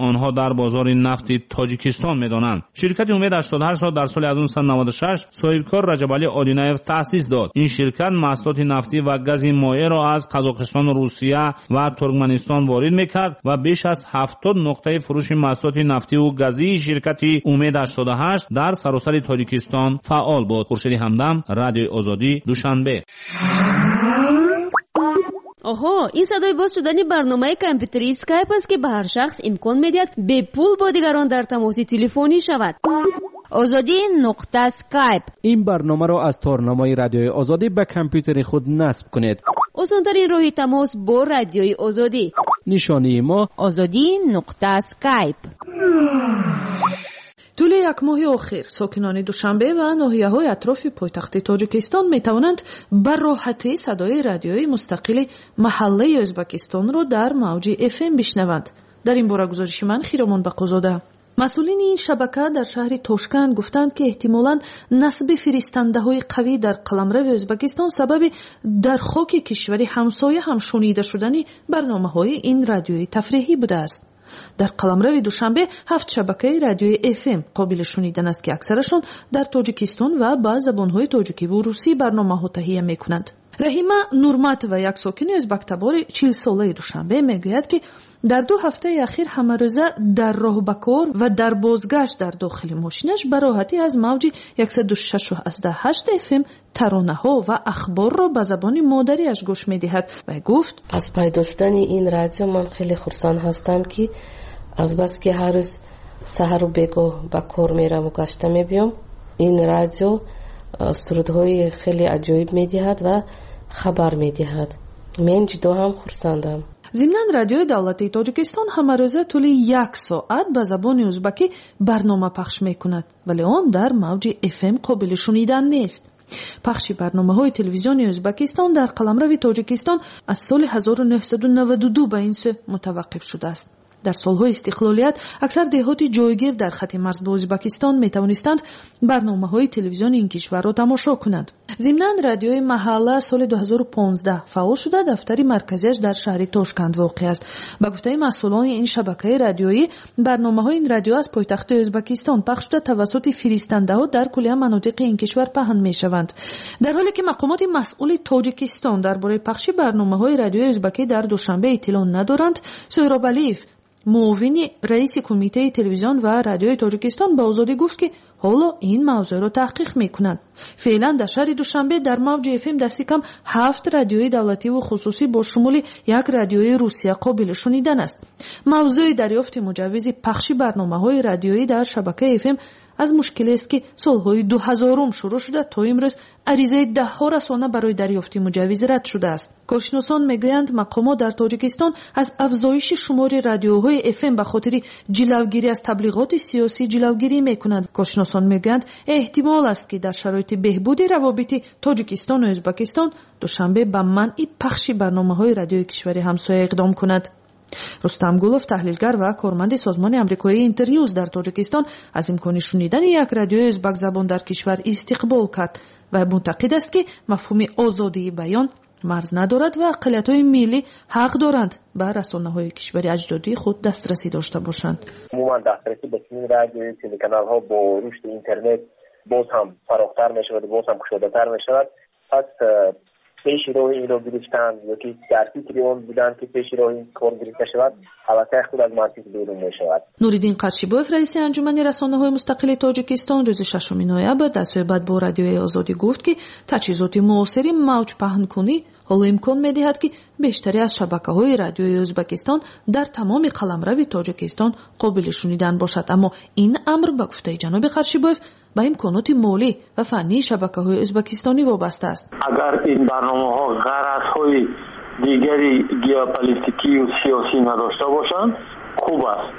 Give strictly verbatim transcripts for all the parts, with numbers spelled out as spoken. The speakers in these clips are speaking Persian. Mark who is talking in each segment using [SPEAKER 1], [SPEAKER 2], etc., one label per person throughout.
[SPEAKER 1] آنها در بازار نفت تاجیکستان می‌دانند. شرکت امید هشتاد و هشت را در سال هزار و نهصد و نود و شش صاحبکار رجب علی آلینایف تأسیس داد. این شرکت محصولات نفتی و گاز مایع را از قزاقستان، روسیه و ترکمنستان وارد می‌کرد و بیش از هفتاد نقطه فروش محصولات نفتی و گازی شرکت امید هشتاد و هشت در سراسر تاجیکستان فعال بود. خورشید همدم، رادیوی آزادی، دوشنبه.
[SPEAKER 2] آها، این صدای باز شدن برنامه کامپیوتری اسکایپ است که به هر شخص امکان می‌دهد به پول با دیگران در تماس تلفنی شود. آزادی نقطه اسکایپ.
[SPEAKER 3] این برنامه را از تارنمای رادیوی آزادی به کامپیوتر خود نصب کنید.
[SPEAKER 2] آسان‌ترین راه تماس با رادیوی آزادی.
[SPEAKER 3] نشانی ما
[SPEAKER 2] آزادی نقطه اسکایپ.
[SPEAKER 4] طول یک ماه آخر ساکنان دوشنبه و ناحیه‌های اطراف پایتخت تاجیکستان می‌توانند به راحتی صدای رادیویی مستقل محله ازبکستان را در موج اف ام بشنوند. در این باره گزارش من خیرمان بقازاده. مسئولین این شبکه در شهر تاشکند گفتند که احتمالاً نصب فرستنده‌های قوی در قلمرو ازبکستان سبب در خاک کشوری همسایه هم شنیده شدن برنامه‌های این رادیوی تفریحی بوده است. در قلمرو دوشنبه هفت شبکه رادیوی اف ام قابل شنیدن است که اکثرشان در تاجیکستان و با زبان‌های تاجیکی و روسی برنامه‌ها تهیه می‌کنند. رحیمه نورمت و یک ساکن ازبک‌تبار چهل ساله دوشنبه میگوید که در دو هفته اخیر همه روزه در راه به کار و در بازگشت در داخل ماشینش به راحتی از موج صد و شش و هشت اف ام ترانه‌ها و اخبار را به زبان مادریش گوش می‌دهد و گفت
[SPEAKER 5] از پیداستن این رادیو من خیلی خرسند هستم که از بس که هر روز سحر و بگاه به کار میرم و گشته میبیام، این رادیو سرودهای خیلی عجیب میدهد و خبر میدهد. من جدا هم خرسندم.
[SPEAKER 4] ضمناً رادیوی دولتی تاجیکستان همه روزه طول یک ساعت به زبان ازبکی برنامه پخش میکند، ولی آن در موج اف ام قابل شنیدن نیست. پخش برنامه‌های تلویزیونی ازبکستان در قلمرو تاجیکستان از سال هزار و نهصد و نود و دو به این سو متوقف شده است. در سالهای استقلالیت اکثر دهات جایگیر در خط مرز با ازبکستان میتوانستند برنامه‌های تلویزیون این کشور را تماشا کنند. ضمناً رادیوی محله سال دو هزار و پانزده فعال شده دفتر مرکزیش در شهر تاشکند واقع است. به گفته مسئولان این شبکه رادیویی، برنامه‌های این رادیو از پایتخت ازبکستان پخش شده توسط فرستنده‌ها در کلیه مناطق این کشور پهن می‌شوند. در حالی که مقامات مسئول تاجیکستان درباره پخش برنامه‌های رادیوی ازبکی در دوشنبه اطلاع ندارند، سهراب علیف معاون رئیس کمیته تلویزیون و رادیوی تاجیکستان به آزادی گفت که حالا این موضوع را تحقیق میکنند. فعلا در شهر دوشنبه در موج اف ام دستی کم هفت رادیوی دولتی و خصوصی با شمول یک رادیوی روسیه قابل شنیدن است. موضوع دریافت مجوز پخش برنامه‌های رادیویی در شبکه اف ام از مشکلی است که سالهای دو هزارم شروع شده تا امروز عریضه ده ها رسانه برای دریافت مجوز رد شده است. کارشناسان میگویند مقامات در تاجیکستان از افزایش شمار رادیوهای اف ام به خاطر جلوگیری از تبلیغات سیاسی جلوگیری میکنند. کارشناسان میگویند احتمال است که در شرایط بهبود روابط تاجیکستان و ازبکستان دوشنبه به منع پخش برنامه‌های رادیوی کشور همسایه اقدام کند. رستم گلوف تحلیلگر و کارمند سازمان آمریکایی اینترنیوز در تاجیکستان از امکان شنیدن یک رادیوی ازبک زبان در کشور استقبال کرد و معتقد است که مفهوم آزادی بیان مرز ندارد و اقلیت‌های ملی حق دارند به رسانه‌های کشور اجدادی خود دسترسی داشته باشند.
[SPEAKER 6] عموما دسترسی به این رادیوی تلکانال‌ها با رشد اینترنت باز هم فراختر می‌شود، باز هم گشاده‌تر می‌شود. پس پیش راه این رو گرفتن یا که در فکر اون بودن که پیش راه این کار گرفته شود، البته خود از منطق بیرون می شود.
[SPEAKER 4] نوریدین قرچیباف رئیس انجمن رسانه‌های مستقل تاجیکستان روز ششم نوامبر در صحبت با رادیوی آزادی گفت که تجهیزات معاصر موج پهن‌کنی حالا امکان می‌دهد که بیشتری از شبکه‌های رادیوی ازبکستان در تمام قلمرو تاجیکستان قابل شنیدن باشد، اما این امر به گفته جناب قرچیباف به امکانات مالی و فنی شبکه‌های ازبکستانی وابسته است.
[SPEAKER 7] اگر این برنامه‌ها غرض‌های دیگری ژئوپلیتیکی و سیاسی نداشته باشند خوب است.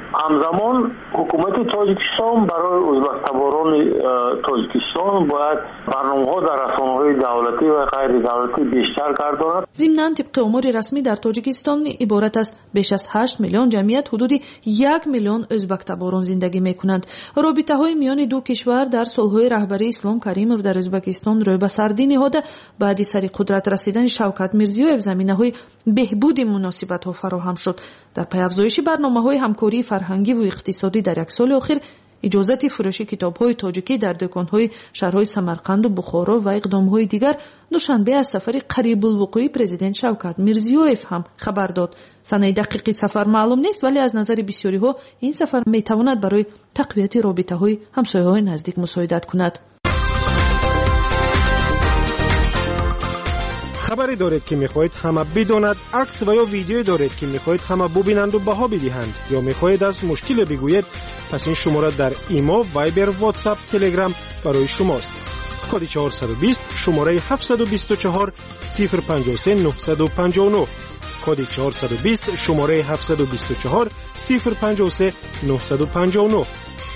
[SPEAKER 7] همزمان حکومت تاجیکستان برای ازبک‌تباران تاجیکستان باید برنامه‌ها در رسانه‌های دولتی و غیر دولتی بیشتر گرداند.
[SPEAKER 4] ضمناً طبق آمار رسمی در تاجیکستان عبارت است بیش از هشت میلیون جمعیت حدود یک میلیون ازبک‌تباران زندگی می‌کنند. رابطه‌های میان دو کشور در سال‌های رهبری اسلام کریمov در ازبکستان روی به سردی نهاده. بعد از سر قدرت رسیدن شوکت میرزیویف زمینه‌های بهبود مناسبت‌ها فراهم شد. در پی افزایش برنامه‌های همکاری فرهنگی و اقتصادی در یک سال اخیر اجازت فروش کتاب‌های تاجیکی در دکان‌های شهرهای سمرقند و بخارا و اقدام‌های دیگر دوشنبه از سفر قریب الوقوع پرزیدنت شوکت میرزیویف هم خبر داد. سنه دقیق سفر معلوم نیست، ولی از نظر بسیاری‌ها این سفر می‌تواند برای تقویت رابطه‌های همسایه‌های نزدیک مساعدت کند.
[SPEAKER 8] خبری دارید که میخواهید همه بداند، عکس و یا ویدیو دارید که میخواهید همه ببینند و بها بدهند، یا میخواهید از مشکل بگویید، پس این شماره در ایمو، وایبر، واتساپ، تلگرام برای شماست. کد چهارصد و بیست شماره هفتصد و بیست و چهار صفر پنجاه و سه نهصد و پنجاه و نه. کد چهارصد و بیست شماره هفتصد و بیست و چهار صفر پنجاه و سه نهصد و پنجاه و نه.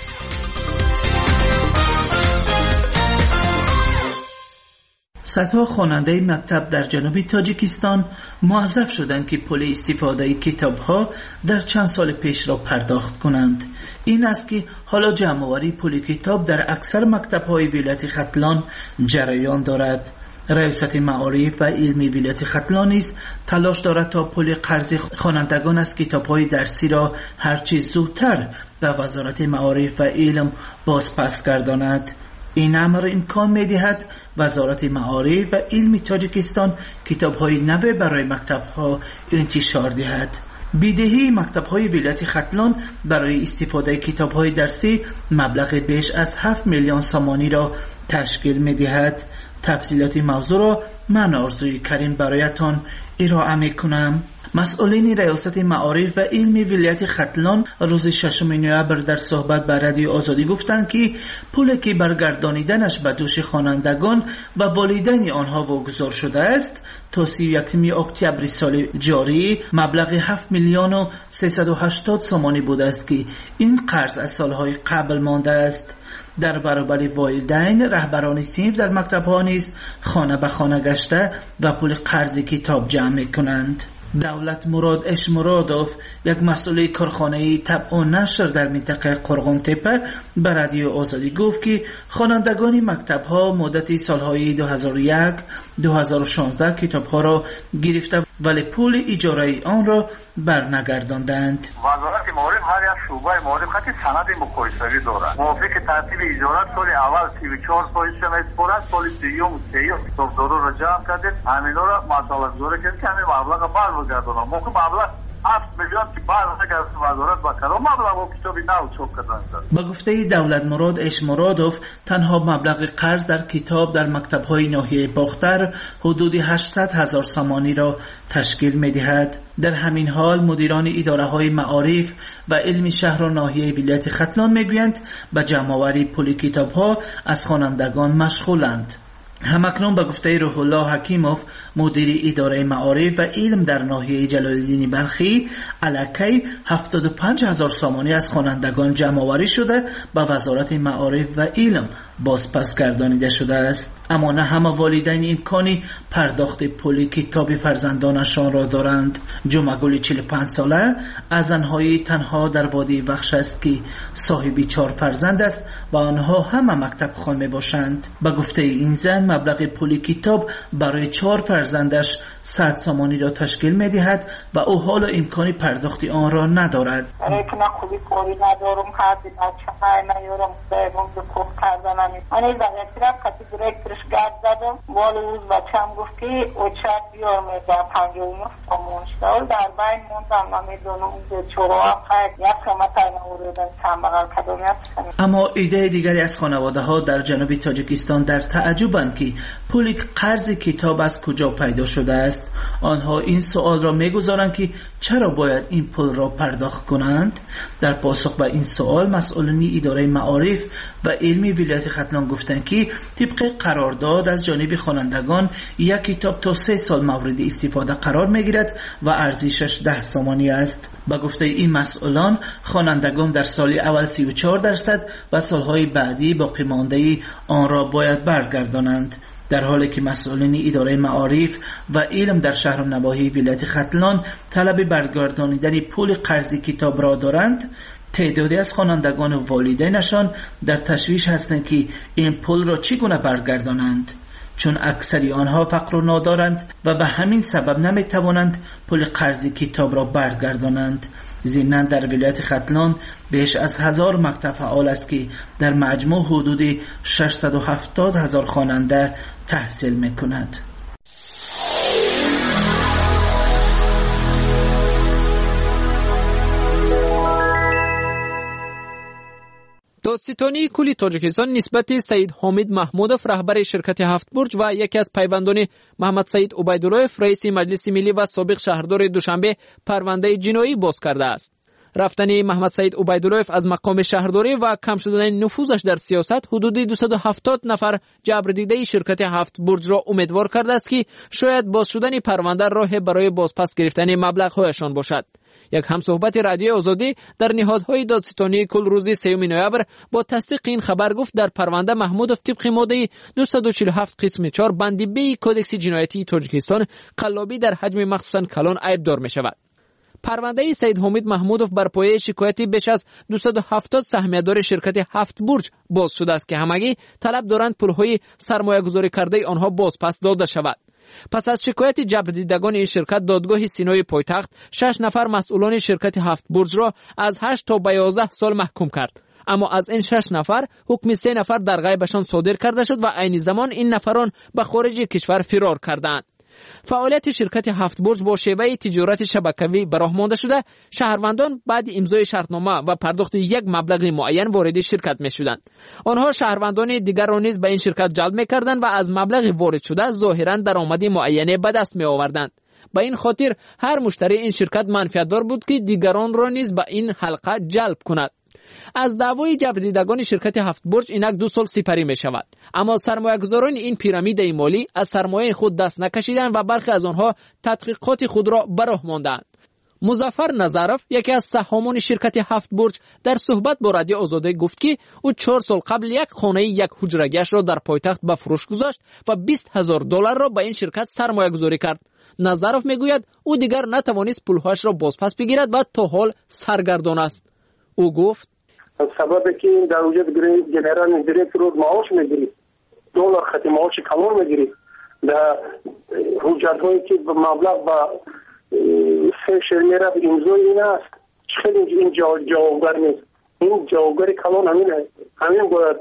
[SPEAKER 9] صدها خواننده مکتب در جنوب تاجیکستان موظف شدند که پول استفاده کتاب‌ها در چند سال پیش را پرداخت کنند. این است که حالا جمع‌آوری پول کتاب در اکثر مکتب‌های ولایت ختلان جریان دارد. ریاست معارف و علمی ولایت ختلان نیز تلاش دارد تا پول قرض خوانندگان از کتاب‌های درسی را هرچه زودتر به وزارت معارف و علم بازپس گرداند. این امر امکان می‌دهد وزارت معارف و علم تاجیکستان کتاب‌های نو برای مکتب‌ها انتشار دهد. بدهی مکتب‌های ولایت ختلان برای استفاده کتاب‌های درسی مبلغ بیش از هفت میلیون سامانی را تشکیل می‌دهد. تفصیلات موضوع را من آرزوی کریم برایتان ارائه می‌کنم. مسئولین ریاست معارف و علمی ولایت ختلان روز ششم نوامبر در صحبت با رادیو آزادی گفتند که پولی که برگردانیدنش به دوش خوانندگان و والدین آنها واگذار شده است تا سی و یکم اکتبر سال جاری مبلغ هفت میلیون و سیصد و هشتاد سامانی بوده است که این قرض از سالهای قبل مانده است. در برابر والدین رهبران صنف در مکتب‌ها نیز خانه به خانه گشته و پول قرض کتاب جمع می‌کنند. دولت مراد اشمرادوف یک مسئول کارخانه طبع و نشر در منطقه قرغون تپه به رادیو آزادی گفت که خوانندگان مکتب‌ها مدت سالهای دو هزار و یک دو هزار و شانزده کتاب‌ها را گرفته ولی پول اجاره آن را برنگرداندند.
[SPEAKER 7] وزارت معارف هر یک شعبه معارف خطی سند مقایسه‌ای دارد. موافق ترتیب اجارت سال اول سی و چهار پاییز می‌سپارد، سال سوم سه کتابدارا را جمع کرده، همینا را مسئله گذاری کرد که همین مبلغ برگردانم. موقع مبلغ هفت میلیون که برگردانید وزارت با کدام مبلغ و کتابی نو چاپ کردند.
[SPEAKER 9] با گفته دولت مراد اشمرادوف تنها مبلغ قرض در کتاب در مکتب‌های ناحیه باختر حدود هشتصد هزار سامانی را تشکیل می‌دهد. در همین حال مدیران اداره‌های معارف و علم شهر و ناحیه ولایت ختلان می‌گویند به جمع‌آوری پول کتاب‌ها از خوانندگان مشغولند. همکنون به گفته روح الله حکیموف مدیر اداره معارف و علم در ناحیه جلال الدین بلخی الکی هفتاد و پنج هزار سامانی از خوانندگان جمع آوری شده به وزارت معارف و علم بازپس گردانیده شده است. اما نه همه والدین امکانی پرداخت پول کتاب فرزندانشان را دارند. جمعگل چهل و پنج ساله از زنهای تنها در وادی وخش است که صاحب چهار فرزند است و آنها همه مکتب خوان می باشند. به گفته این زن مبلغ پول کتاب برای چهار فرزندش صد سامانی را تشکیل می دهد و او حالا امکانی پرداخت آن را ندارد.
[SPEAKER 10] من خوبی کاری ندارم، حتی بچه های نیارم دایمون به کوه کردنم. من این وقتی رفت کتی دیرکترش گرد زدم والی روز بچه هم گفت که او چند بیار میده پنجه و نه سامان شده در بین موندم نمیدونم چرا هم خیلی یک قیمت های نوردن چند بغل کدامیت کنیم.
[SPEAKER 9] اما ایده دیگری از خانواده ها در جنوب تاجیکستان در تعجبند که پول قرض کتاب از کجا پیدا شده است. آنها این سوال را میگذارند که چرا باید این پول را پرداخت کنند. در پاسخ به این سوال مسئولین اداره معارف و علمی ولایت ختلان گفتند که طبق قرارداد از جانب خوانندگان یک کتاب تا سه سال مورد استفاده قرار میگیرد و ارزشش ده سامانی است. با گفته این مسئولان خوانندگان در سال اول سی و چهار درصد و سالهای بعدی باقی مانده آن را باید برگردانند. در حالی که مسئولین اداره معارف و علم در شهر و نواحی ولایت ختلان طلب برگردانیدن پول قرض کتاب را دارند، تعدادی از خوانندگان و والدینشان در تشویش هستند که این پول را چگونه برگردانند، چون اکثری آنها فقر و نادارند و به همین سبب نمیتوانند پول قرض کتاب را برگردانند. ضمناً در ولایت ختلان بیش از هزار مکتب فعال است که در مجموع حدود ششصد و هفتاد هزار خواننده تحصیل می‌کند.
[SPEAKER 11] دادستانی کل تاجیکستان نسبت سید حامد محمودوف رهبر شرکت هفت برج و یکی از پیوندان محمد سید عبیداللهف رئیس مجلس ملی و سابق شهردار دوشنبه پرونده جنایی باز کرده است. رفتن محمد سید عبیداللهف از مقام شهرداری و کم شدن نفوذش در سیاست حدود دویست و هفتاد نفر جبردیده شرکت هفت برج را امیدوار کرده است که شاید باز شدن پرونده راه برای بازپس گرفتن مبلغ‌هایشان باشد. یک همصحبت رادیو آزادی در نهادهای دادستانی کل روز سوم نوامبر با تصدیق این خبر گفت در پرونده محمودوف طبق ماده دویست و چهل و هفت قسم چهار بند بی کدکس جنایتی تاجیکستان قلابی در حجم مخصوصاً کلان عیبدار می شود. پرونده سید حامد محمودوف بر پایه شکایتی بیش از دویست و هفتاد سهمیه‌دار شرکت هفت برج باز شده است که همگی طلب دارند پولهای سرمایه‌گذاری کرده آنها بازپس داده شود. پس از شکایت جبردیدگان این شرکت دادگاه سینای پایتخت شش نفر مسئولان شرکت هفت برج را از هشت تا به یازده سال محکوم کرد. اما از این شش نفر حکم سه نفر در غیبشان صادر کرده شد و عین زمان این نفران به خارج کشور فرار کردند. فعالیت شرکت هفت برج با شیوه تجارت شبکه‌ای براه مانده شده، شهروندان بعد امضای شرطنامه و پرداخت یک مبلغ معین وارد شرکت می‌شدند. آنها شهروندان دیگر را نیز به این شرکت جلب می‌کردند و از مبلغ وارد شده ظاهراً درآمدی معینی به دست می‌آوردند. به این خاطر هر مشتری این شرکت منفعت‌دار بود که دیگران را نیز به این حلقه جلب کند. از دعوای جبردیدگان شرکت هفت برج اینک دو سال سپری می شود. اما سرمایه‌گذاران این پیرامید مالی از سرمایه خود دست نکشیدند و برخی از آنها تحقیقات خود را به راه ماندند. مظفر نظرف یکی از سهامان شرکت هفت برج در صحبت با رادیو آزادی گفت که او چهار سال قبل یک خانه یک حجره‌گیش را در پایتخت به فروش گذاشت و بیست هزار دلار را به این شرکت سرمایه‌گذاری کرد. نظرف میگوید او دیگر نتوانست پولهایش را بازپس بگیرد و تا حال سرگردان است. او گفت
[SPEAKER 12] سبب که این در وجود جنرال دیرکتور معاش میگیری، دلار خط معاش کلان میگیری، در حجت هایی که مبلغ با سه شرمیره به امضای این است، خیلی این جوابگر نیست. این جوابگر کلان همین است، همین باید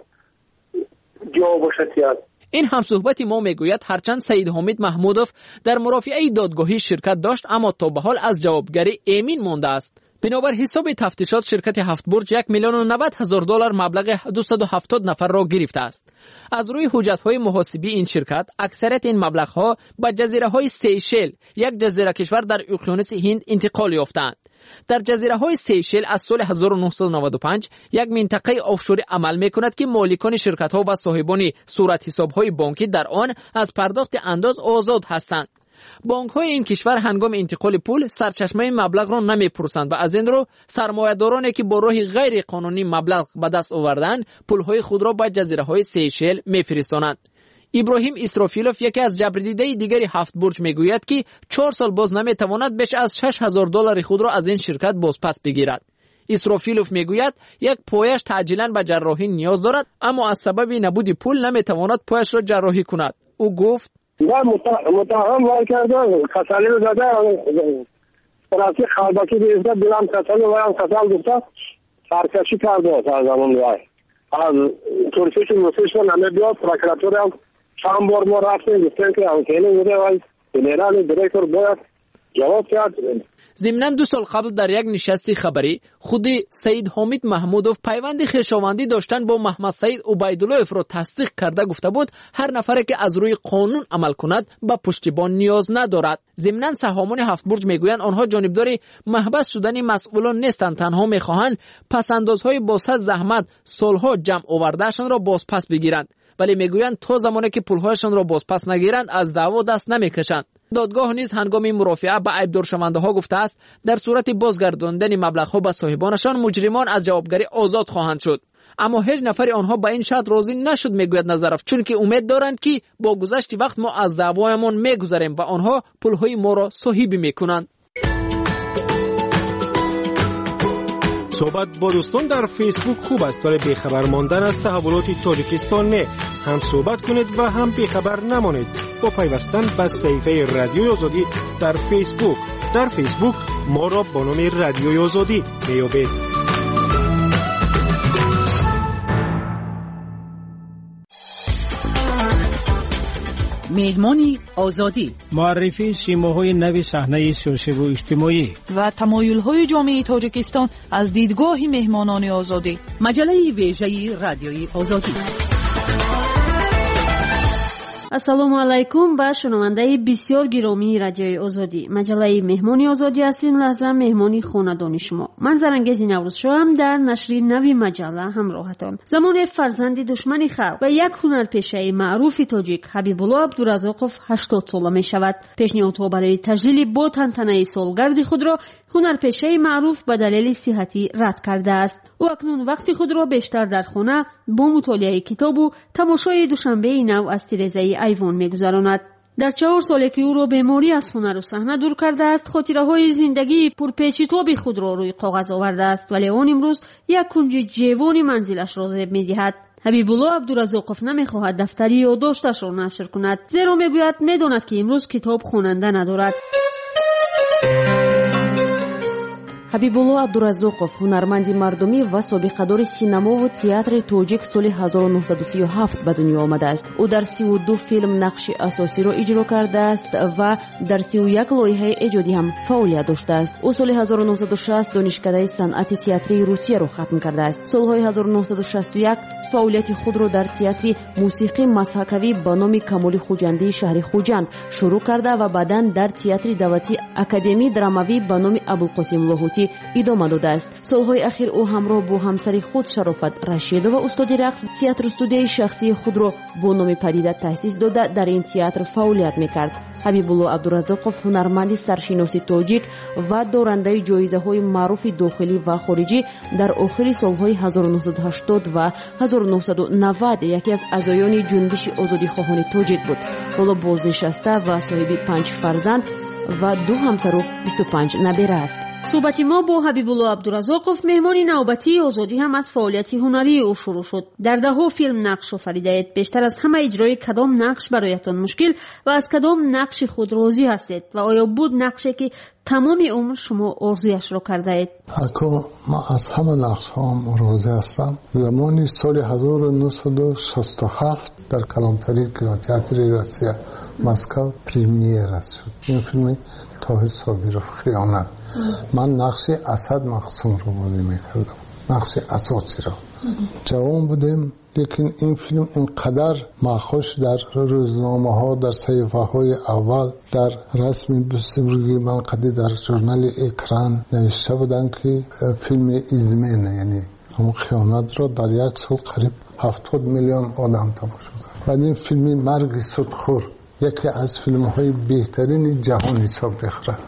[SPEAKER 12] جواب باشد.
[SPEAKER 11] این هم صحبت ما میگوید هرچند سید حامد محمودوف در مرافعه دادگاهی شرکت داشت اما تا به حال از جوابگری ایمن مانده است. بنابر حساب تفتیشات شرکت هفت برج یک میلیون و نود هزار دلار مبلغ دویست و هفتاد نفر را گرفته است. از روی حجت‌های محاسبی این شرکت اکثریت این مبلغ‌ها به جزیره‌های سیشل، یک جزیره کشور در اقیانوس هند انتقال یافتند. در جزیره‌های سیشل از سال هزار و نهصد و نود و پنج یک منطقه آفشوری عمل می‌کند که مالکان شرکت‌ها و صاحبان صورت حساب‌های بانکی در آن از پرداخت انداز آزاد هستند. بانک‌های این کشور هنگام انتقال پول سرچشمه مبلغ را نمی‌پرسند و از این رو سرمایه‌دارانی که با راه غیر قانونی مبلغ به دست آوردند پول‌های خود را به جزیره‌های سیشل می‌فرستانند. ابراهیم اسرافیلوف یکی از جبردیده دیگری هفت برج میگوید که چهار سال باز نمی‌تواند بیش از شش هزار دلار خود را از این شرکت بازپس بگیرد. اسرافیلوف میگوید یک پایش تعجیلاً به جراحی نیاز دارد اما از سبب نبود پول نمی‌تواند پایش را جراحی کند. او گفت
[SPEAKER 12] من متهم وای کردم خسالی رو زده فرانسی خالباکی بیشتر دلم خسالی وایم خسال گفته سرکشی کرده از زمان وای از تورسیش موسیش رو نمه بیاد پراکراتور هم چند بار ما رفتیم گفتن که هم کهنه بوده وای جنرال دیرکتور باید جواب کرد.
[SPEAKER 11] ضمناً دو سال قبل در یک نشست خبری خود سید حامد محمودوف پیوند خویشاوندی داشتن با محمد سید عبیداللهف را تصدیق کرده گفته بود هر نفری که از روی قانون عمل کند به پشتیبان نیاز ندارد. ضمناً سهامان هفت برج میگویند آنها جانبدار محبس شدن مسئولان نیستند، تنها میخواهند پسندازهای با صد زحمت سالها جمع آوردهشان را بازپس بگیرند، ولی میگویند تا زمانی که پولهایشان را بازپس نگیرند از دعوا دست نمیکشند. دادگاه نیز هنگام مرافعه به عیبدار شونده ها گفته است در صورت بازگرداندن مبلغ ها به صاحبانشان مجرمان از جوابگری آزاد خواهند شد. اما هیچ نفر آنها به این شرط راضی نشد میگوید نظرف، چون که امید دارند که با گذشت وقت ما از دعوایمان میگذریم و آنها پولهای ما را صاحب میکنند.
[SPEAKER 8] صحبت با دوستان در فیسبوک خوب است ولی بیخبر ماندن از تحولات تاجیکستان نه. هم صحبت کنید و هم بیخبر نمانید با پیوستن به صفحه رادیو آزادی در فیسبوک. در فیسبوک ما را با نام رادیوی آزادی میابید.
[SPEAKER 13] مهمانی آزادی،
[SPEAKER 3] معرفی سیماهای نوی صحنه سیاسی و اجتماعی
[SPEAKER 4] و تمایل‌های جامعه تاجیکستان از دیدگاه مهمانان آزادی.
[SPEAKER 13] مجله ویژه رادیوی آزادی.
[SPEAKER 2] ассалому алайкум ба шунавандаи бисёр гиромии радиои озодӣ. маҷаллаи меҳмони озодӣ аст ин лаҳза меҳмони хонадони шумо. ман зарангези наврӯзшоҳам дар нашри нави маҷалла ҳамроҳатон. замоне фарзанди душмани халқ ва як ҳунарпешаи маъруфи тоҷик ҳабибулло абдуразоқов ҳаштод сола мешавад. пешниҳодҳо барои таҷлили бо тантанаи солгарди худро ҳунарпешаи маъруф ба далели сиҳатӣ рад кардааст. ӯ акнун вақти худро бештар дар хона бо мутолиаи китобу тамошои душанбеи нав аз тирезаи айвон мегузаронад. дар чаҳор соле ки ӯро беморӣ аз хунару саҳна дур кардааст, хотираҳои зиндагии пурпечитоби худро рӯи коғаз овардааст, вале он имрӯз як кунҷи ҷевони манзилашро зеб медиҳад. ҳабибулло абдуразоқов намехоҳад дафтари ёддошташро нашр кунад, зеро мегӯяд медонад ки имрӯз китоб хонанда надорад.
[SPEAKER 14] ҳабибулло абдуразоқов ҳунарманди мардумӣ ва собиқадори синамову театри тоҷик соли ҳазору нуҳсаду сию ҳафт ба дунё омадааст. ӯ дар сию ду филм нақши асосиро иҷро кардааст ва дар сию як лоиҳаи эҷодӣ ҳам фаъолият доштааст. ӯ соли ҳазору нуҳсаду шаст донишкадаи санъати театрии русияро хатм кардааст. солҳои ҳазору нуҳсаду шасту як фаъолияти худро дар театри мусиқӣ мазҳакавӣ ба номи камоли хуҷандии шаҳри хуҷанд шурӯъ карда ва баъдан дар театри давлатии академии драмавӣ ба номи абулқосим лоҳутӣ идома додааст. солҳои ахир ӯ ҳамроҳ бо ҳамсари худ Шарофат Рашидова устоди рақс театру студияи шахсии худро бо номи Падида таъсис дода дар ин театр фаъолият мекард. ҳабибулло абдуразоқов ҳунарманди саршиноси тоҷик ва дорандаи ҷоизаҳои маъруфи дохилӣ ва хориҷӣ дар охири солҳои ҳазору нуҳсаду ҳаштод ва ҳазору нуҳсаду навад яке аз аъзоёни ҷунбиши озодихоҳони тоҷик буд. ҳоло бознишаста ва соҳиби панҷ фарзанд ва ду ҳамсару бисту панҷ набера аст.
[SPEAKER 2] суҳбати мо бо ҳабибулло абдуразоқов меҳмони навбатии озодӣ ҳам аз фаъолияти ҳунарии ӯ шурӯъ шуд. дар даҳҳо филм нақш офаридаед. бештар аз ҳама иҷрои кадом нақш бароятон мушкил ва аз кадом нақши худ розӣ ҳастед ва оё буд нақше ки тамоми умр шумо орзуяшро кардаед?
[SPEAKER 15] ако ман аз ҳама нақшҳоам розӣ ҳастам. замони соли ҳазору нуҳсаду шасту ҳафт дар калонтари кинотеатри Россия Москав премьера шуд. ин филми Тоҳир Собиров «Хиёнат». ман нақши Асад Мақсумро бозӣ мекардам, нақши асосиро. ҷавон будем, лекин ин филм инқадар махуш дар рӯзномаҳо, дар саҳифаҳои аввал, дар расми бусурги манқадӣ дар журнали Экран навишта буданд ки филми измена, яъне ҳамон хиёнатро дар як сол қариб ҳафтод миллион одам тамошо кард. баъд ин филми Марги Судхӯр яке аз филмҳои беҳтарини ҷаҳон ҳисоб мехӯрад.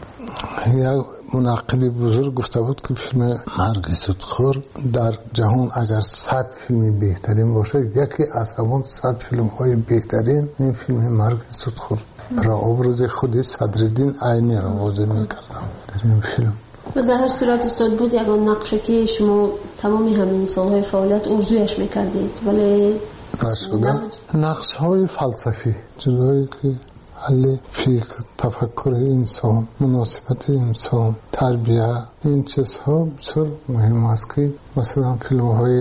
[SPEAKER 15] як мунаққиди бузург гуфта буд ки филми Марги Судхӯр дар ҷаҳон агар сад филми беҳтарин бошад, яке аз ҳамон сад филмҳои беҳтарин ин филми Марги Судхӯр. прообрази худи Садриддин Айниро бозӣ мекардам дар ин филм.
[SPEAKER 2] дар ҳар сурат устод буд ягон нақше ки шумо тамоми ҳамин солҳои фаъолият орзуяш мекардед, вале
[SPEAKER 15] нашуда нақшҳои фалсафӣ, ҷудое ки ҳалли фикр, тафаккури инсон, муносибати инсон, тарбия, ин чизҳо бисёр муҳим аст ки масалан филмҳои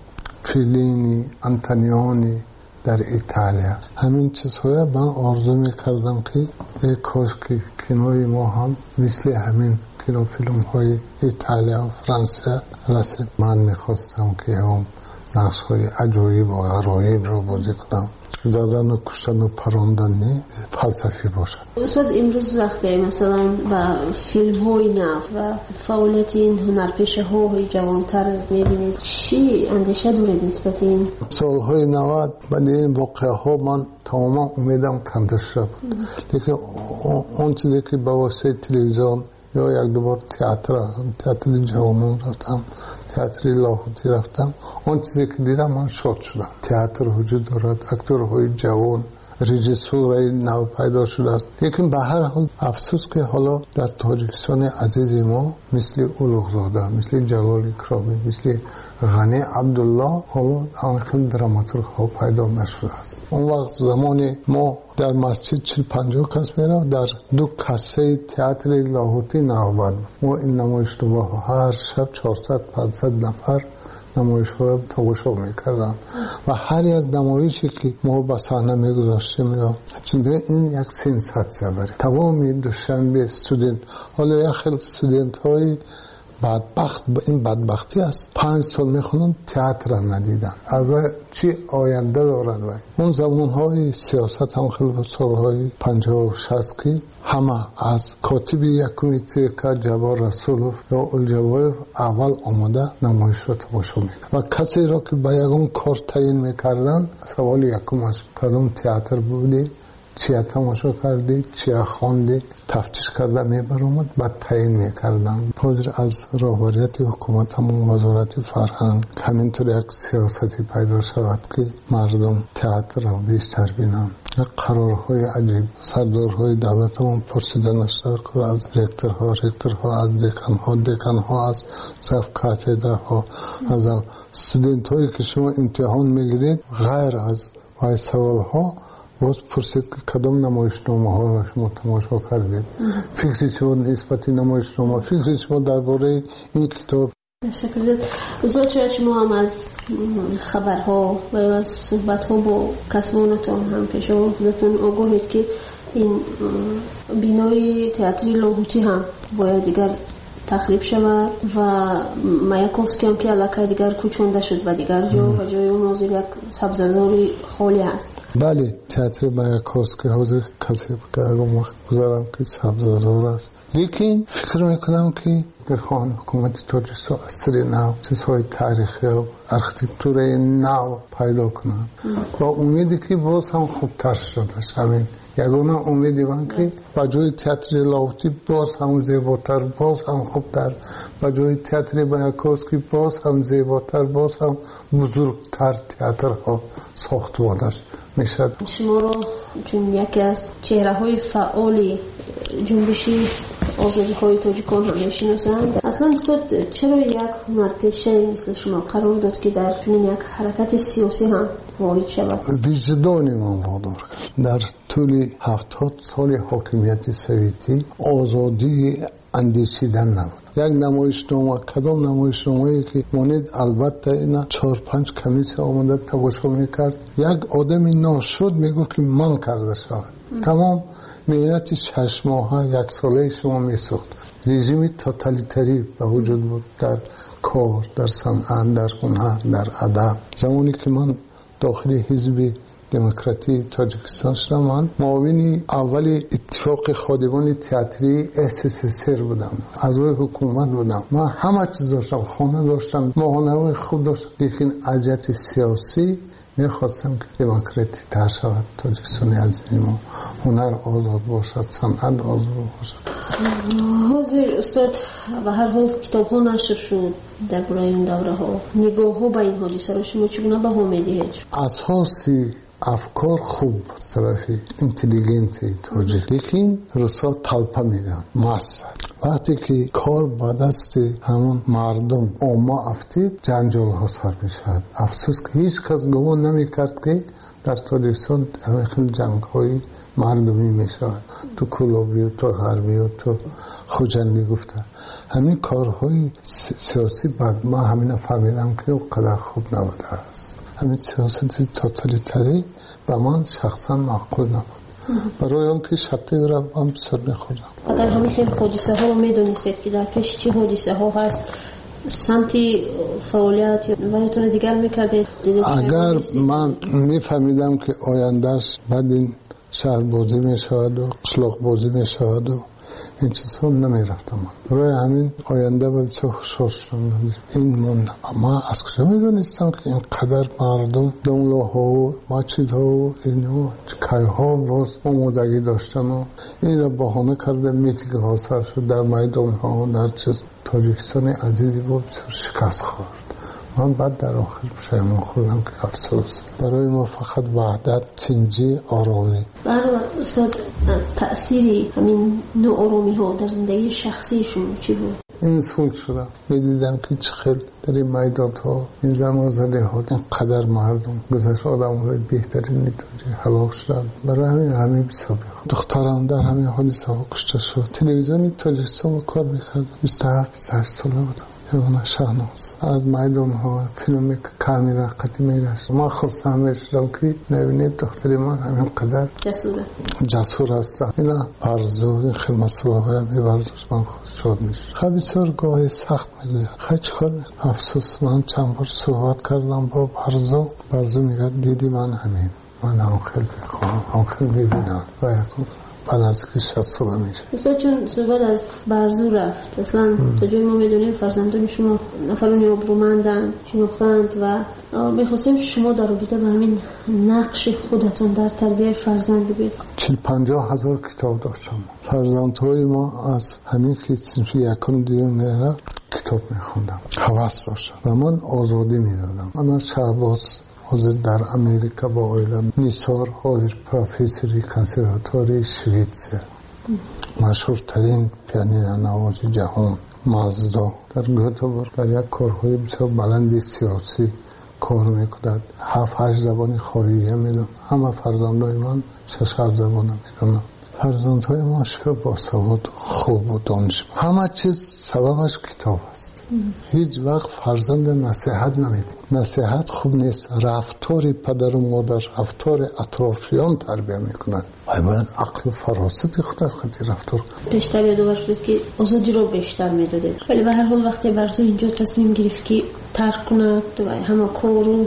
[SPEAKER 15] Феллини, Антониони дар Италия, ҳамин чизҳоя ман орзу мекардам ки э кош ки кинои мо ҳам мисли ҳамин кинофилмҳои Италия ва Франсия расид. ман мехостам ки ҳам нақшҳои аҷоиб ва ғароибро бозӣ кунам. задану куштану парондан не фалсафӣ бошад.
[SPEAKER 2] устод имрӯз вақте масалан ба филмҳои нав ва фаъолияти ин ҳунарпешаҳои ҷавонтар мебинед, чӣ андеша доред нисбати ин?
[SPEAKER 15] солҳои навад баъди ин воқеаҳо ман тамоман умедам канда шуда буд. лекин он чизе ки ба воситаи телевизион ё як дубор театр театри ҷавонон рафтам, театри Лоҳутӣ рафтам, он чизе ки дидам ман шод шудам. театр вуҷуд дорад, актерҳои ҷавон, رژیسور نو پیدا شده است. لیکن به هر حال افسوس که حالا در تاجیکستان عزیز ما مثل اولوغزاده، مثل جلال اکرامی، مثل غنی عبدالله حالا آنخیل دراماتورگ ها پیدا نشده است. اون وقت زمان ما در مسجد چل پنجاه کس میره، در دو کاسه تئاتر لاهوتی نوبت ما این نمایش رو با هر شب چهارصد پانصد نفر نمایش ها تماشا میکردن و هر یک نمایشی که ما به صحنه میگذاشتیم یا این یک سنساسیون بود. تمام دوشنبه استودنت، حالا یک خیلی استودنت های بدبخت، این بدبختی است، پنج سال میخونن تئاتر را ندیدن، از چی آینده دارن؟ و اون زمان های سیاست هم خیلی سالهای پنجاه و شصت که همه از کاتب یکمی تیکا جبار رسولوف یا الجوایف اول آمده نمایش را تماشا میکرد و کسی را که به یکم کار تعیین میکردن سوال یکمش کدام تئاتر بودی، چیا تماشا کردی، چیا خواندی، تفتیش کرده میبرامد بعد تعیین میکردن. حاضر از راهبریت حکومت همون وزارت فرهنگ همینطور یک سیاستی پیدا شود که مردم تئاتر را بیشتر بینن. قرارهای عجیب سردارهای دولت همون پرسیدن اشتر که از رکترها رکترها از دکانها دکانها از صف کاتدرها از استودنت هایی که شما امتحان میگیرید غیر از وای سوال ها باز پرسید که کدام نمایشنامه ها را شما تماشا کردید، فکری شما نسبت نمایشنامه، فکری شما درباره این کتاب.
[SPEAKER 2] تشکر زیاد. استاد شاید شما هم از خبرها و از صحبتها با کسانتون هم پیش آوردتون آگاهید که این بینای تئاتر لاهوتی هم باید دیگر تخریب شود و مایاکوفسکی هم که علاقه دیگر کوچونده شد و دیگر جا و جای اون حاضر یک سبززاری خالی هست.
[SPEAKER 15] بله تئاتر مایاکوفسکی حاضر کسی که اگه وقت گذارم که سبززار است، لیکن فکر میکنم که بخوان حکومت تاجیکستان اثر نو چیزهای تاریخی و ارکیتکتور نو پیدا کنند و امیدی که باز هم خوبتر شده شویم. یگانه امیدی من که با جای تئاتر لاهوتی باز هم زیباتر، باز هم خوبتر، با جای تئاتر مایاکوفسکی باز هم زیباتر، باز هم بزرگتر تئاترها ساختمانش میشد.
[SPEAKER 2] شما رو چون یکی از چهره های فعالی جنبش آزادی های تاجیکان هم میشناسند، اصلا استاد چرا یک هنرپیشه مثل شما قرار داد که در چنین یک حرکت سیاسی هم وارد شود؟
[SPEAKER 15] وجدانی من وادار کرد. در طول هفتاد سال حاکمیت سویتی آزادی اندیشیدن نبود. یک نمایشنامه، کدام نمایشنامه‌ای که مانند البته اینا چهار پنج کمیسه آمده تماشا میکرد، یک آدمی ناشد میگه که من کرده شد. تمام مهنت شش ماه یک ساله شما میسوخت. رژیم توتالیتری به وجود بود در کار، در صنعت، در هنر، در ادب. زمانی که من داخل حزب دموکراتی تاجیکستان شدم، من معاون اول اتفاق خادمان تئاتری اس اس اس ار بودم، اعضای حکومت بودم، من همه چیز داشتم، خانه داشتم، ماهانه‌های خوب داشتم، لیکن اجت سیاسی میخواستم که دموکراتی تر شود تاجیکستان عزیز ما، هنر آزاد باشد، صنعت آزاد باشد.
[SPEAKER 2] حاضر استاد و هر حال کتاب ها نشر شد در برای اون دوره ها، نگاه ها به این حادثه رو شما چگونه بها میدهید؟
[SPEAKER 15] اساسی افکار خوب طرفی اینتلیجنسی تاجیک، لیکن روسا طلپه میدن ماست. وقتی که کار با دست همون مردم عامه افتید جنجال ها سر میشد. افسوس که هیچ کس گمان نمیکرد که در تاجیکستان خیلی جنگ های مردمی میشود. تو کلابی و تو غربی و تو خوجندی گفته همین کارهای سیاسی بعد ما همین فهمیدم که قدر خوب نبوده است. همین سیاست توتالیتری به من شخصا معقول نبود. برای آن که شبته را هم سر میخوردم.
[SPEAKER 2] اگر همین خیلی حادثه ها میدونیستید که در پیش چه حادثه ها هست، سمتی فعالیت و یه دیگر میکردید؟
[SPEAKER 15] اگر من میفهمیدم که آیندهش بعد این شهر بازی میشود و قشلاق بازی میشود و این چیزها نمیرفتم. برای همین آینده با چه خوشحال شدم این موندم. اما از کجا میدونستم که اینقدر مردم دنگلاها و مچیدها و اینو کایها باز آمادگی داشتن و این را بهانه کرده میتیگ ها سر شد در میدان ها و در چیز. تاجیکستان عزیزی بود شکست خورد. من بعد در آخر پشیمان خوردم که افسوس. برای ما فقط وحدت، تنجی، آرامی.
[SPEAKER 2] برای استاد تأثیری همین نوع آرامی ها در زندگی شخصی شما چی بود؟
[SPEAKER 15] این سوک شدم میدیدم که چقدر در این میدان ها این زمان زده ها اینقدر مردم گذشت آدم های بهترین نیتوجه هلاک شدن. برای همین همین بسیار بخواد دخترم در همین حادثه ها کشته شد. تلویزیونی تاجیکستان کار میکردم. بیست و هفت بیست و هشت ساله بودم. یعنی شهناز از میدان ها فیلمی که کامیرا قدیمی داشت ما خود سهم شدم که نبینید دختری من همین قدر
[SPEAKER 2] جسوره
[SPEAKER 15] جسور است. اینا برزو این خیلی مسئله های بیوردش من خود شد میشه. خیلی بسیار گاهی سخت میگوید خیلی چکار میگوید افسوس. من چند بار صحبت کردم با برزو. برزو میگه دیدی من همین من هم خیلی خواهم هم خیلی میبینم و یکم بعد از که شد ساله میشه.
[SPEAKER 2] استاد چون صحبت از برزو رفت اصلا تا جای ما میدونیم فرزندان شما نفرانی ابرومندن شناختند و میخواستیم شما در رابطه با همین نقش خودتون در تربیت فرزند بگید.
[SPEAKER 15] چل پنجاه هزار کتاب داشتم. فرزندهای ما از همین که صنف یکم دیگه میره کتاب میخوندم هوس داشتم و من آزادی میدادم. من از شهباز حاضر در امریکا با آیلا نیسار حاضر پروفیسوری کنسرواتوری شویتزر مشهورترین پیانین نواز جهان مازدا در گوتهبورگ در یک کارهای بسیار بلند سیاسی کار میکند. هفت هشت زبان خارجی میدونم. همه فرزندای من شش هفت زبان میدونم. فرزندهای ما شکر با سواد خوب و دانشمند. همه چیز سببش کتاب است. هیچ وقت فرزند نصیحت نمیده. نصیحت خوب نیست. رفتار پدر و مادر رفتار اطرافیان تربیت میکنند. باید عقل و فراست خودت خودی رفتار.
[SPEAKER 2] بیشتر یادآور شد که آزادی رو بیشتر میداده. ولی به هر حال وقتی برزو اینجا تصمیم گرفت که ترک کند و همه کارو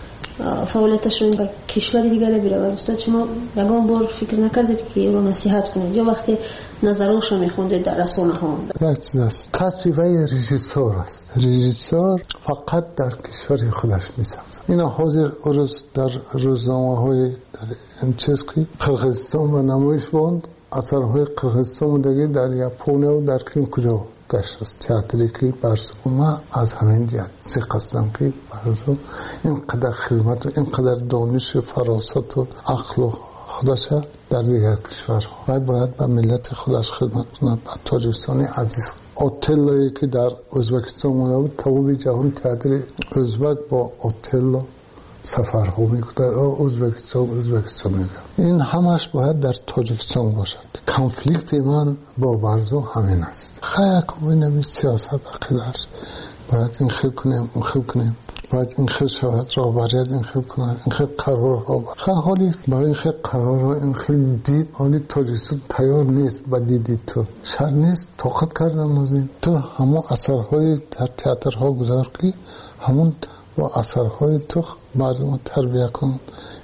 [SPEAKER 2] فعالیتش رو به کشور دیگه بره و استاد شما یگان بار فکر نکردید که رو نصیحت کنید یا وقتی نظرش رو میخوندید در رسانه ها؟
[SPEAKER 15] یک چیز است تصویبه رژیسور است. رژیسور فقط در کشور خودش میسازد. اینا حاضر روز در روزنامه های در این چیز که قرقیزستان و نمایش بوند اثرهای قرقیزستان دیگه در یاپونیا و در کیم کجا گشت است. تئاتری که برزو ما از همین جهت سی قصدم که برزو اینقدر خدمت و اینقدر دانش و فراست و عقل و خودش در دیگر کشور و باید به ملت خودش خدمت کند. به تاجیکستانی عزیز اوتلویی که در ازبکستان مونده بود تمام جهان تئاتر ازبک با اوتلو سفرها میکنه. ازبکستان ازبکستان میگه این همش باید در تاجیکستان باشد. کانفلیکت من با برزو همین است. خیلی کنیم سیاست عقیده‌اش باید این خیلی کنیم اون خیلی کنیم باید این خیلی شود را برید این خیلی کنیم این خیلی قرار ها خیلی حالی برای این خیلی قرار ها این خیلی دید حالی تاجیکستان تیار نیست و دیدید تو شر نیست طاقت کردم از این تو همون اثرهای در تئاترها گذار که همون با اثرهای تو مردم تربیت کنند.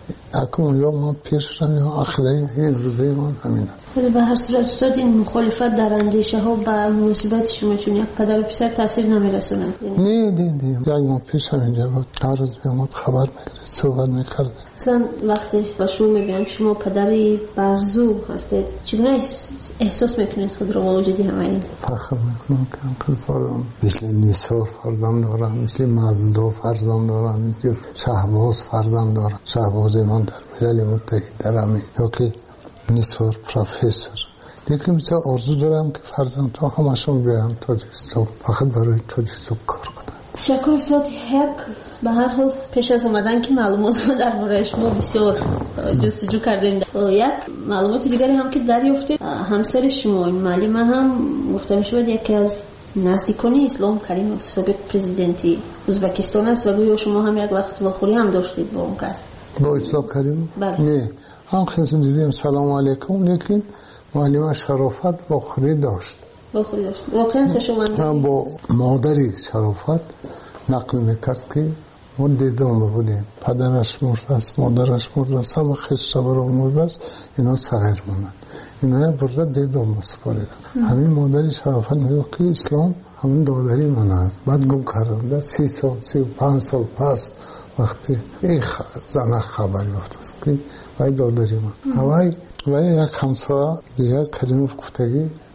[SPEAKER 15] اکنون یا ما پیش شدم یا عقیده این روزه من همین است.
[SPEAKER 2] ولی به هر صورت استاد این مخالفت در اندیشه ها به مناسبت شما چون یک پدر و پسر تاثیر نمیرسونه؟
[SPEAKER 15] نه نه نه یک ما پیش همینجا بود هر روز بیامد خبر میگرد صحبت میکرد.
[SPEAKER 2] اصلا وقتی با شما میگم شما پدری برزو هستید چگونه احساس میکنید خود رو با وجودی همه این؟
[SPEAKER 15] فخر میکنم که انقل فرزند مثل نیسار فرزند دارم مثل مازدا فرزند دارم مثل شهباز فرزند دارم. شهباز من در ملل متحد دارم یا که نیسار پروفیسور لیکن بسیار آرزو دارم که فرزند ها همشون بیان تاجیکستان فقط برای تاجیکستان کار کنم.
[SPEAKER 2] تشکر استاد. یک به هر حال پیش از اومدن که معلومات رو درباره شما بسیار جستجو کردیم. یک معلومات دیگری هم که دریافتیم همسر شما معلمه هم گفته میشود یکی از نزدیکانی اسلام کریموف سابق پرزیدنتی ازبکستان است و گویا شما هم یک وقت واخوری هم داشتید با اون کس.
[SPEAKER 15] با اسلام کریم؟
[SPEAKER 2] بله.
[SPEAKER 15] نه هم خیلی دیدیم سلام علیکم لیکن معلمه شرافت واخوری داشت.
[SPEAKER 2] واخوری داشت. واقعا شما
[SPEAKER 15] هم با مادری شرافت نقل میکرد که ما دیدم بودیم پدرش مرده است مادرش مرده است همه خیش رو مرده است اینا صغیر موندن اینا برده دیدم سپاریدن. همین مادری شرافت میگه که اسلام همون دادری من است. بعد گم کردم سی سال سی و پنج سال پس وقتی این زنه خبری افتاد که وای دادری من وای وای یک همسایه دیگر کریموف گفتگی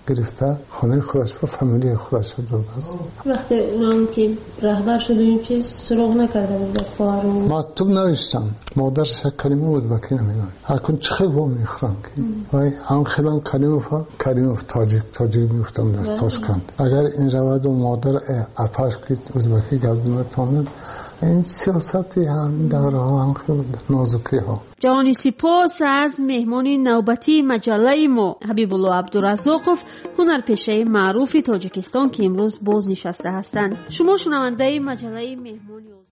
[SPEAKER 15] گرفته خانه خودش و فامیلی خودش رو بس.
[SPEAKER 2] وقتی اونم که رهبر شد این چیز سراغ نکرده بود خواهر و
[SPEAKER 15] مکتوب نوشتم مادرش کلمه ازبکی نمیدونه اکنون چه خیلی میخورم که وای هم خیلی کلمه فا کلمه تاجیک تاجیک میفتم در تاشکند اگر این رواد و مادر اپاش که ازبکی گردونه تانند این سیاستی هم دوره ها هم خیلی نازکی ها.
[SPEAKER 2] جوانی سپاس از مهمانی نوبتی مجله ما حبیب الله عبدالرزاقوف هنرپیشه معروف تاجیکستان که امروز باز نشسته هستند. شما شنونده مجله مهمانی